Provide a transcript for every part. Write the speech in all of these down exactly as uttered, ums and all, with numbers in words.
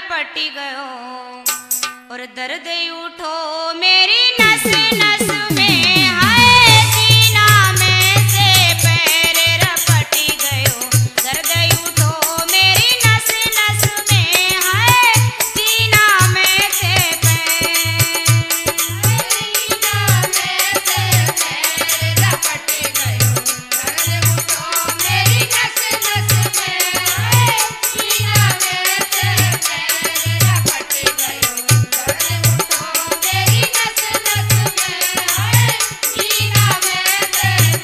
रपटी गयो और दर्द उठो मेरी नस नस में हाय सीना में से पैर रपटी गयो दर्द उठो मेरी नस नस में हाय सीना में से पैर सीना में से पैर रपटी गयो दर्द उठो मेरी नस नस में हाय सीना में से पैर रपटी गयो दर्द उठो मेरी नस नस में हाय सीना में से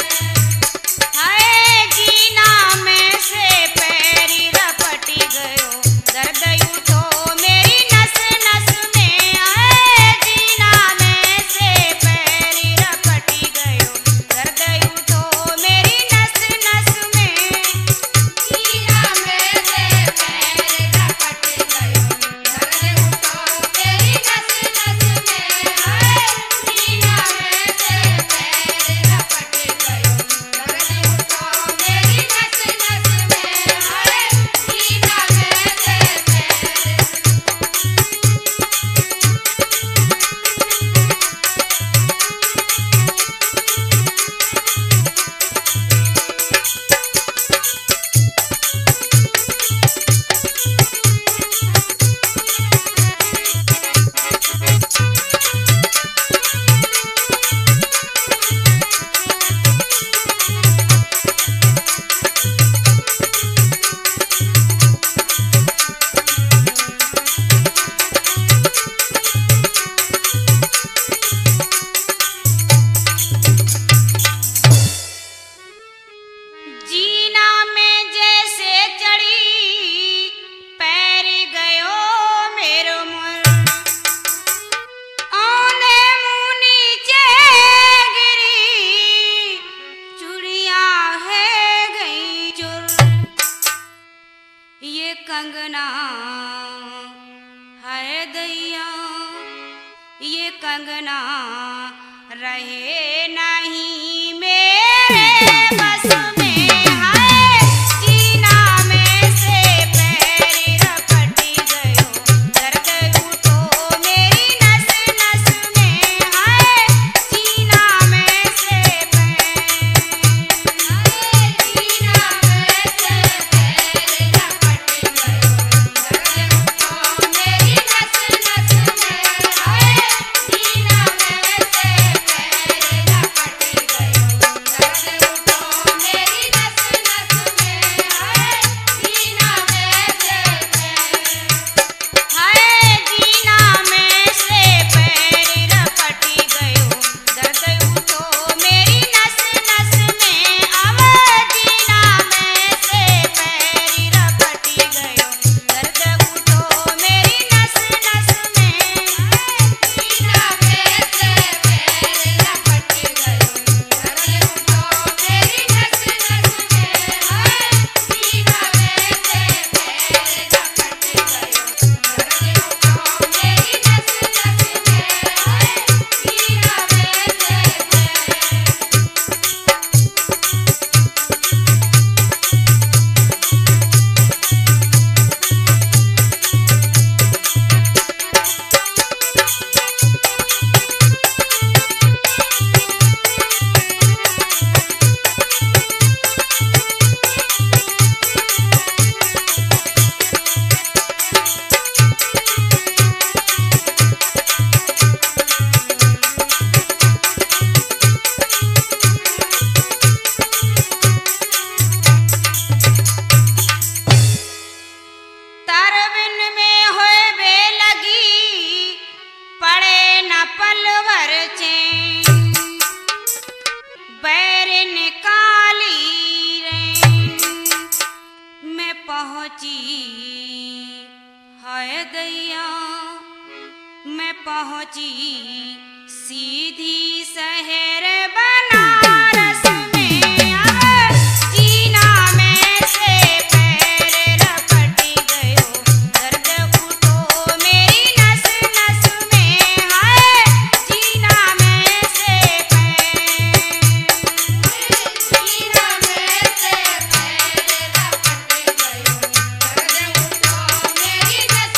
हाय जीना में से पैरी रपटी गयो दर्द उठो मेरी नस नस में हाय जीना में से पैरी रपटी गयो दर्द उठो मेरी नस नस में जीना में से पैर रपटी गयो दर्द उठो मेरी नस नस में हाय जीना में से पैर रपटी गयो दर्द उठो मेरी नस नस में हाय सीना में से पैर जीना में जैसे चढ़ी पैर गयो मेरो मुर औंधे मुंह नीचे गिरी चूड़िया है गई चुर ये कंगना है दैया ये कंगना रहे नहीं मेरे बस में हाय जीना में से पैर रपटी गयो दर्द उठो मेरी नस नस में हाय जीना में से पैर हाय जीना में से पैर रपटी गयो दर्द उठो मेरी नस नस में हाय जीना में से पैर रपटी गयो दर्द उठो मेरी नस नस में हाय जीना में से पैर हाय जीना में से पैर रपटी गयो दर्द उठो मेरी नस नस में अब जीना में से पैर रपटी गयो दर्द उठो मेरी नस नस में हाय जीना में से पैर रपटी गयो दर्द उठो मेरी नस नस में हाय जीना में से पैर रपटी गयो दर्द उठो मेरी नस नस में हाय जीना में से पैर तरबिन में होए बे लगी पड़े न पलवर चैन बैर निकाली रैन मैं पहुंची हाय दैया मैं पहुंची सीधी शहर बनारस में अब जीना में से पैर रपटी गयो दर्द उठो मेरी नस नस में हाय जीना में से पैर जीना में से पैर रपटी गयो दर्द उठो मेरी नस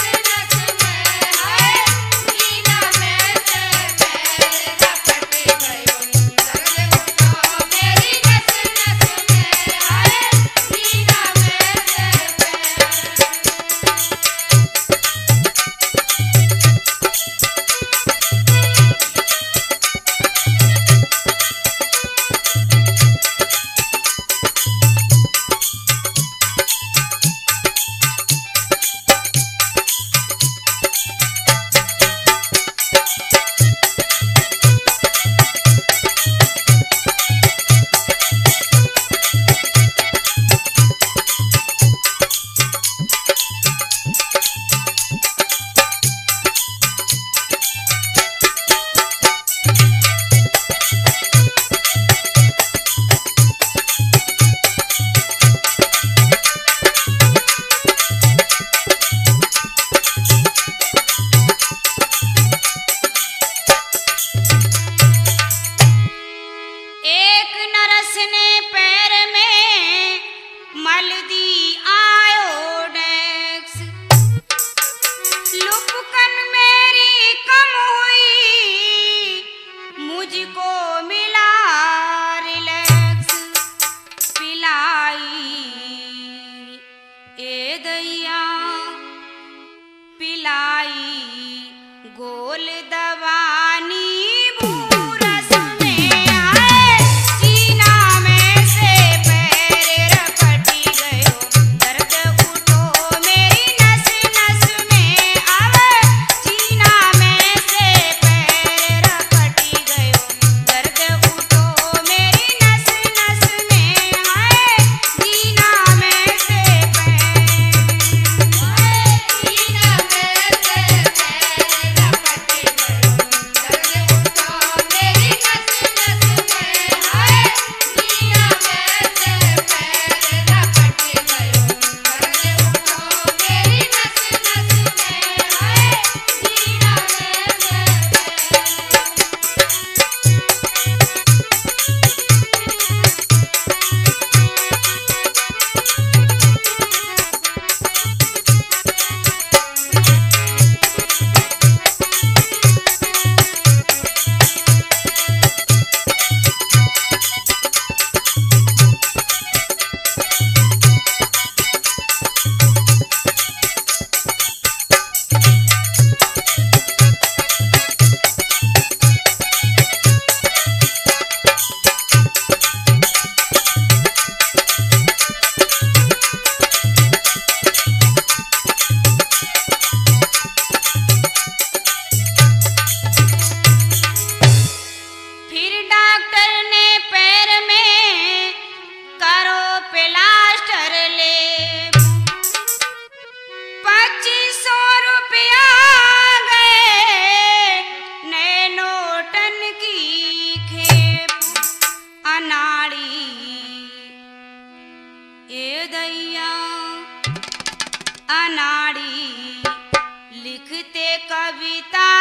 पिलाई गोल दवानी बूरस में आए सीना में से पैर रपटी गयो दर्द उठो मेरी नस नस में आवे सीना में से पैर रपटी गयो दर्द उठो मेरी नस नस में आए सीना में से पैर सीना में से पैर रपटी गयो दर्द उठो मेरी नस नस में आए सीना में से पैर रपटी गयो दर्द उठो मेरी नस नस में आए सीना में से पैर फिर डॉक्टर ने पैर में करो प्लास्टर ले पच्चीस सौ रुपया गए नैनो टन की खेप अनाड़ी ए दैया अनाड़ी लिखते कविता